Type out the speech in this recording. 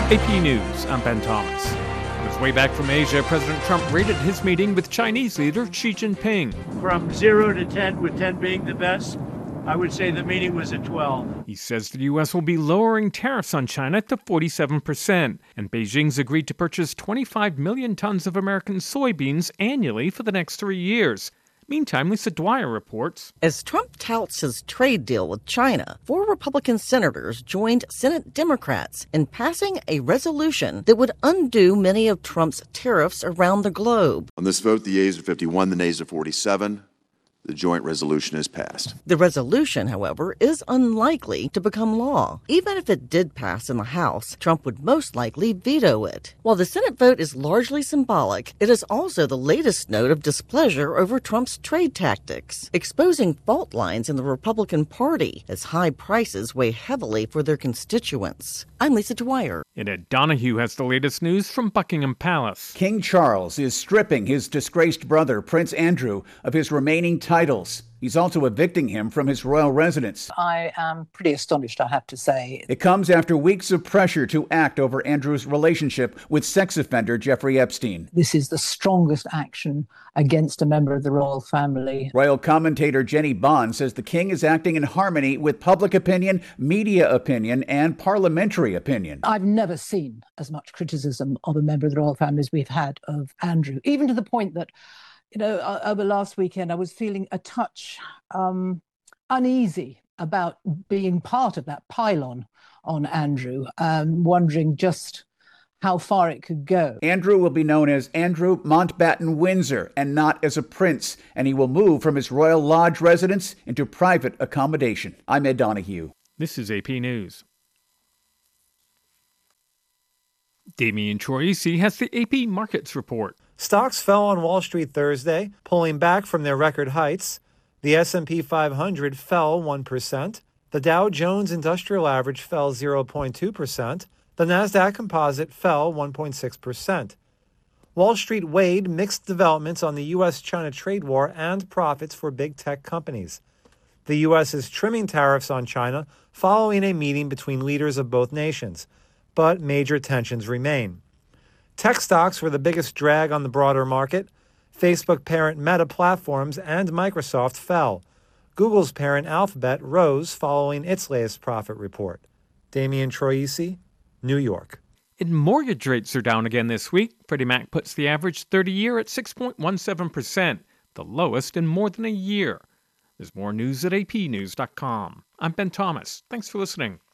AP News, I'm Ben Thomas. On his way back from Asia, President Trump rated his meeting with Chinese leader Xi Jinping. From 0 to 10, with 10 being the best, I would say the meeting was a 12. He says the U.S. will be lowering tariffs on China to 47%, and Beijing's agreed to purchase 25 million tons of American soybeans annually for the next 3 years. Meantime, Lisa Dwyer reports. As Trump touts his trade deal with China, 4 Republican senators joined Senate Democrats in passing a resolution that would undo many of Trump's tariffs around the globe. On this vote, the yeas are 51, the nays are 47. The joint resolution is passed. The resolution, however, is unlikely to become law. Even if it did pass in the House, Trump would most likely veto it. While the Senate vote is largely symbolic, it is also the latest note of displeasure over Trump's trade tactics, exposing fault lines in the Republican Party as high prices weigh heavily for their constituents. I'm Lisa Dwyer. And Ed Donahue has the latest news from Buckingham Palace. King Charles is stripping his disgraced brother, Prince Andrew, of his remaining titles. He's also evicting him from his royal residence. I am pretty astonished, I have to say. It comes after weeks of pressure to act over Andrew's relationship with sex offender Jeffrey Epstein. This is the strongest action against a member of the royal family. Royal commentator Jenny Bond says the king is acting in harmony with public opinion, media opinion, and parliamentary opinion. I've never seen as much criticism of a member of the royal family as we've had of Andrew, even to the point that over last weekend, I was feeling a touch uneasy about being part of that pylon on Andrew, wondering just how far it could go. Andrew will be known as Andrew Mountbatten Windsor and not as a prince, and he will move from his Royal Lodge residence into private accommodation. I'm Ed Donahue. This is AP News. Damian Troisi has the AP Markets Report. Stocks fell on Wall Street Thursday, pulling back from their record heights. The S&P 500 fell 1%. The Dow Jones Industrial Average fell 0.2%. The Nasdaq Composite fell 1.6%. Wall Street weighed mixed developments on the U.S.-China trade war and profits for big tech companies. The U.S. is trimming tariffs on China following a meeting between leaders of both nations, but major tensions remain. Tech stocks were the biggest drag on the broader market. Facebook parent Meta Platforms and Microsoft fell. Google's parent Alphabet rose following its latest profit report. Damian Troisi, New York. And mortgage rates are down again this week. Freddie Mac puts the average 30-year at 6.17%, the lowest in more than a year. There's more news at apnews.com. I'm Ben Thomas. Thanks for listening.